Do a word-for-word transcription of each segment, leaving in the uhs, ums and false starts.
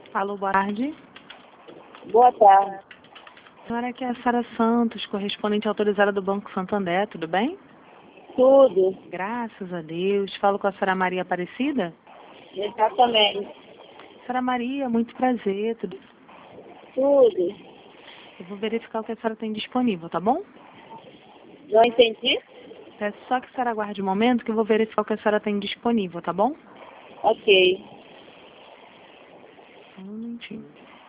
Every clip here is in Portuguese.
Alô, boa tarde. Boa tarde. A senhora aqui é a Sara Santos, correspondente autorizada do Banco Santander, tudo bem? Tudo. Graças a Deus. Falo com a senhora Maria Aparecida? Exatamente. Senhora Maria, muito prazer. Tudo... Tudo. Eu vou verificar o que a senhora tem disponível, tá bom? Não entendi? Peço só que a senhora aguarde um momento que eu vou verificar o que a senhora tem disponível, tá bom? Ok. Só um minutinho.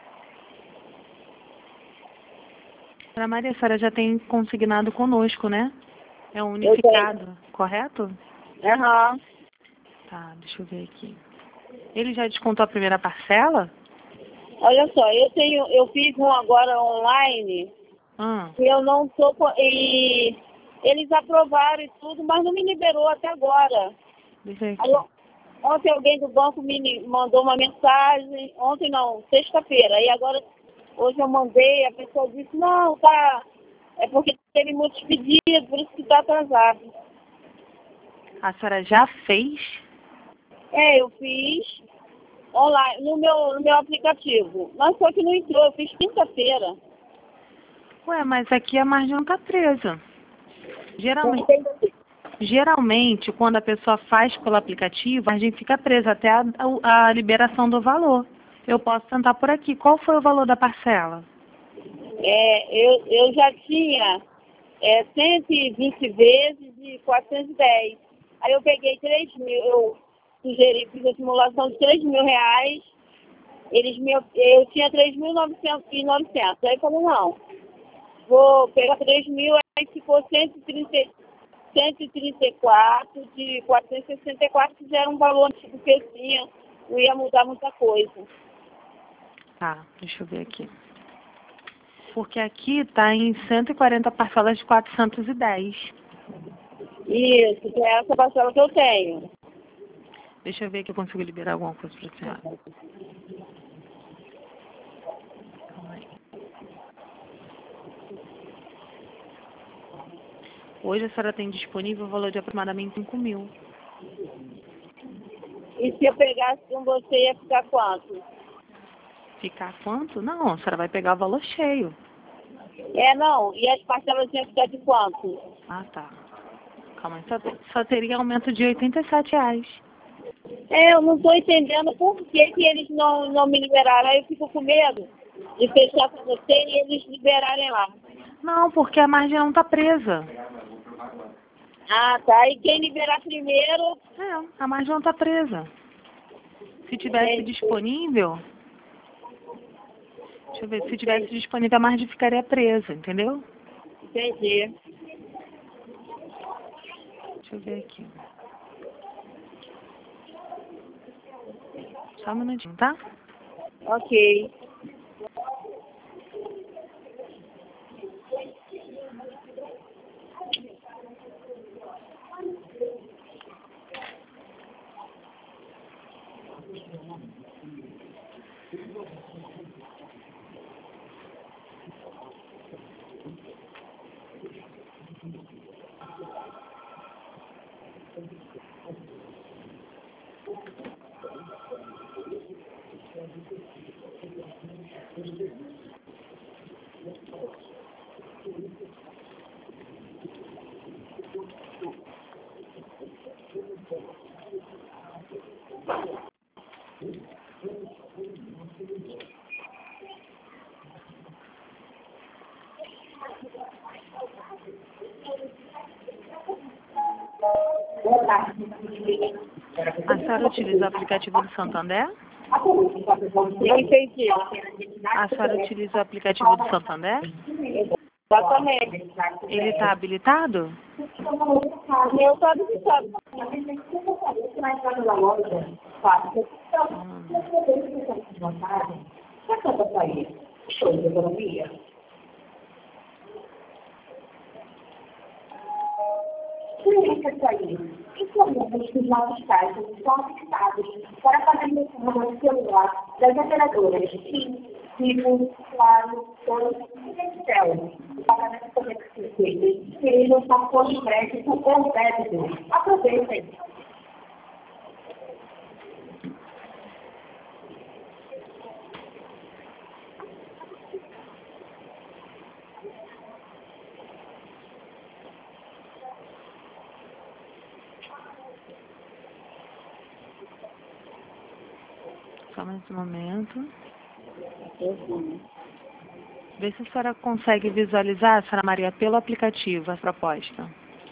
Senhora Maria, a senhora já tem consignado conosco, né? É um unificado, correto? Aham. Tá, deixa eu ver aqui. Ele já descontou a primeira parcela? Olha só, eu tenho, eu fiz um agora online Ah, e eu não tô co- e eles aprovaram e tudo, mas não me liberou até agora. deixa eu ver Aí, aqui. ontem alguém do banco me li- mandou uma mensagem, ontem não, sexta-feira, e agora hoje eu mandei, a pessoa disse, não, tá, é porque teve muitos pedidos, por isso que tá atrasado. A senhora já fez? É, eu fiz online, no meu, no meu aplicativo. Mas só que não entrou, eu fiz quinta-feira. Ué, mas aqui a margem não está presa. Não Geralmente, entendi. geralmente, quando a pessoa faz pelo aplicativo, a margem fica presa até a, a, a liberação do valor. Eu posso tentar por aqui. Qual foi o valor da parcela? É, eu, eu já tinha é, cento e vinte vezes de quatrocentos e dez. Aí eu peguei três mil, eu sugeri, fiz a simulação de três mil reais. Eles me, eu tinha três mil e novecentos. Aí eu falei, não, vou pegar três mil, aí ficou cento e trinta, cento e trinta e quatro, de quatrocentos e sessenta e quatro, que já era um valor antigo que eu tinha, não ia mudar muita coisa. Tá, deixa eu ver aqui. Porque aqui está em cento e quarenta parcelas de quatrocentos e dez. Isso, que é essa parcela que eu tenho. Deixa eu ver que eu consigo liberar alguma coisa para a senhora. Calma aí. Hoje a senhora tem disponível o valor de aproximadamente cinco mil. E se eu pegasse com você, ia ficar quanto? Ficar quanto? Não, a senhora vai pegar o valor cheio. É, não, e as parcelas iam ficar de quanto? Ah, tá. Calma aí, só, te- só teria aumento de oitenta e sete reais. É, eu não estou entendendo por que, que eles não, não me liberaram. Aí eu fico com medo de fechar com você e eles liberarem lá. Não, porque a margem não está presa. Ah, tá. E quem liberar primeiro, É, a margem não está presa. Se tivesse entendi. disponível, deixa eu ver, se tivesse disponível a margem ficaria presa, entendeu? Entendi. Deixa eu ver aqui. Só um minutinho, tá? Ok. Boa tarde. A senhora utiliza o aplicativo do Santander? Não entendi. A senhora utiliza o aplicativo do Santander? Exatamente. Ele está habilitado? Eu estou habilitado. Clientes aí, informamos que os nossos caixas estão fixados para pagamento no celular das operadoras TIM, Vivo, Claro, Oi e Excel. O pagamento poder ser feito seria um cartão de crédito ou débito. Aproveitem! Só mais um momento. Uhum. Vê se a senhora consegue visualizar, senhora Maria, pelo aplicativo, a proposta.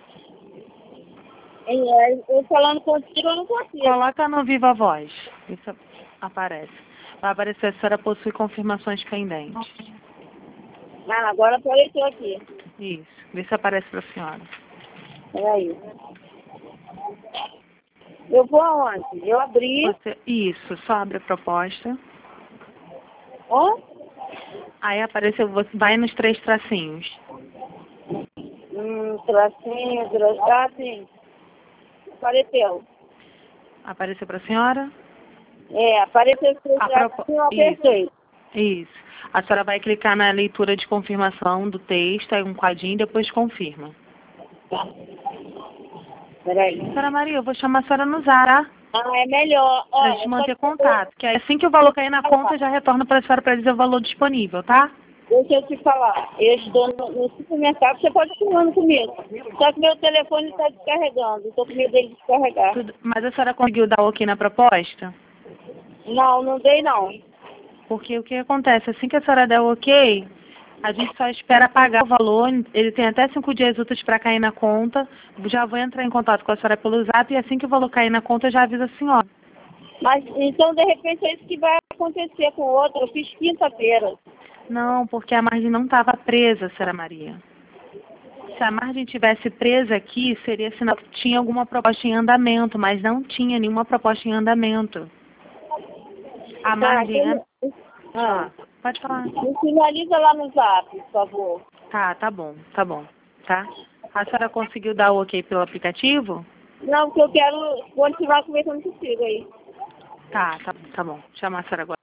É, eu falando contigo, eu não consigo. Coloca no Viva Voz. Isso aparece. Vai aparecer, a senhora possui confirmações pendentes. Ah, agora apareceu aqui. Isso. Vê se aparece para a senhora. Peraí. Eu vou aonde? Eu abri. Você, isso, só abre a proposta. Ó. Aí apareceu, você vai nos três tracinhos. Hum, tracinho, tracinho. Ah, sim. Apareceu. Apareceu para a senhora? É, apareceu esse A tracinho, propo... eu apertei. Isso. Isso. A senhora vai clicar na leitura de confirmação do texto, aí um quadrinho e depois confirma. Tá. Peraí. Senhora Maria, eu vou chamar a senhora no Zara, tá? Ah, é melhor. Pra Olha, gente manter só- contato. Que aí, assim que o valor cair na conta, já retorna para a senhora para dizer o valor disponível, tá? Deixa eu te falar. Eu estou no, no supermercado, você pode ir falando comigo. Só que meu telefone está descarregando. Estou com medo dele descarregar. Tudo... Mas a senhora conseguiu dar ok na proposta? Não, não dei não. Porque o que acontece? Assim que a senhora der o ok, a gente só espera pagar o valor. Ele tem até cinco dias úteis para cair na conta. Já vou entrar em contato com a senhora pelo zap e assim que o valor cair na conta, eu já aviso a senhora. Mas então, de repente, é isso que vai acontecer com o outro. Eu fiz quinta-feira. Não, porque a margem não estava presa, senhora Maria. Se a margem tivesse presa aqui, seria sinal que tinha alguma proposta em andamento, mas não tinha nenhuma proposta em andamento. A margem... Tá, então- Ah, pode falar. Me finaliza lá no zap, por favor. Tá, tá bom, tá bom, tá? A senhora conseguiu dar o ok pelo aplicativo? Não, porque eu quero continuar conversando contigo aí. Tá, tá, tá bom. Chama a senhora agora.